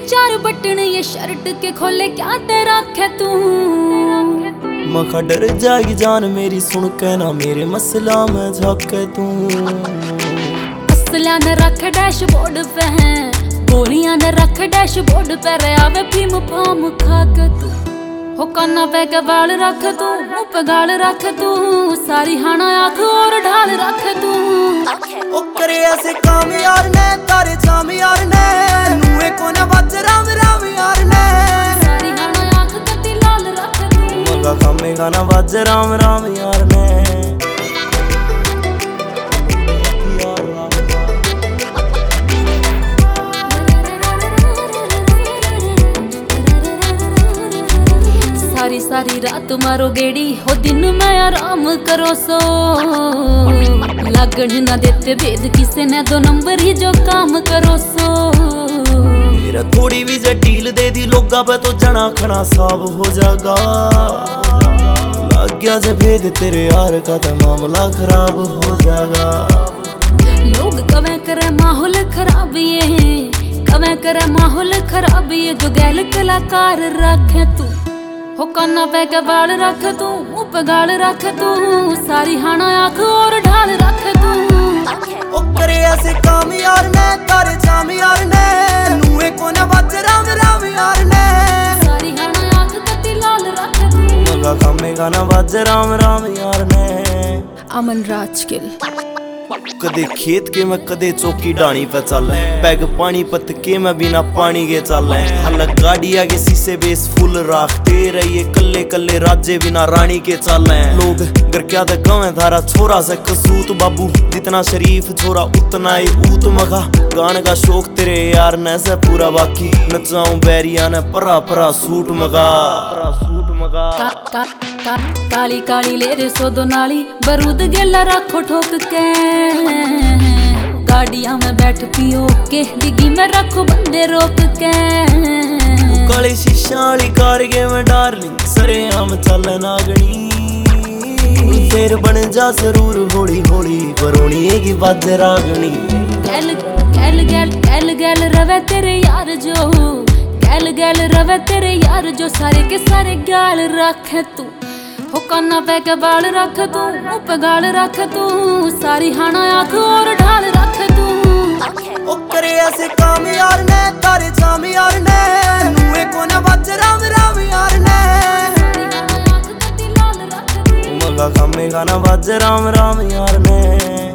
चार बटन ये शर्ट के खोले क्या तेरा खे तू। मखा डर जाएगी जान मेरी सुन के ना मेरे मसला में झाके तू। असलियां ने रख डैशबोर्ड पे है, गोलियां ने रख डैशबोर्ड पे रे आवे फीम फाम खा के तू। हो काना पे के बाल रख तू, मुंह पे गाल रख तू, सारी हाना आँख और ढाल रख तू। ओ करे ऐसे काम यार ने तारे जाम यार ने नुए को ना बज राम राम यार ने। सारी हाना आँख कती लाल रख तू। मगा खामेगा ना बज राम राम यार ने। सारी सारी रात मारो गेड़ी हो दिन में आराम करो सो। लगन ना देते भेद किसे ने दो नंबर ही जो काम करो सो। मेरा थोड़ी भी जे डील दे दी लोगा पे तो जना खना साफ हो जाएगा। लग गया जे भेद तेरे यार का तो मामला खराब हो जाएगा। लोग कवे करे माहौल खराब ये, कवे करे माहौल खराब ये, जो गैल कलाकार रखे तू। हो काना पे के बाल रख तू, मुंह पे गाल रख तू, सारी हाना आँख और ढाल रख तू। ओ करे ऐसे काम यार ने तारे जाम यार ने नुए को ना बज राम राम यार ने। सारी हाना आँख कती लाल रख तू। मगा खामेगा ना बज राम राम यार ने। अमन राजगिल। कदे खेत के मैं कदे चौकी डाणी पे चल पैग पानी पत के मैं बिना पानी के चल। अलग गाड़ी आगे शीशे बेस फुल राखते रहिए कल्ले कल्ले राजे बिना रानी के चल। लोग घर क्या दे गाँव धारा छोरा से कसूत बाबू जितना शरीफ छोरा उतना ही ऊत। मगा गाने का शौक तेरे यार ने से पूरा बाकी नचाऊं बैरिया ने परा परा सूट मगा सूट मगा। काली काली ले रे सो दो नाली बरूद गेला रखो ठोक के। गाड़ियां में बैठ पियो के डिग्गी में रखो बंदे रोक के। काली शीशाली कार के मैं डार्लिंग सरे हम चल नागनी। फिर बन जा जरूर होली होली बरोनी की बाज रागनी। गैल गैल गैल गैल गैल रवे तेरे यार जो, गैल गैल रवे तेरे यार जो, सारे के सारे गाल रखे तू। हो काना पे के बाल रख तू, मुंह पे गाल रख तू, सारी हाना आँख और ढाल रख तू। ओ करे ऐसे काम यार ने तारे जाम यार ने नुए को ना बज राम राम यार ने। सारी हाना आँख कती लाल रख तू। मगा खामेगा ना बज राम राम यार ने।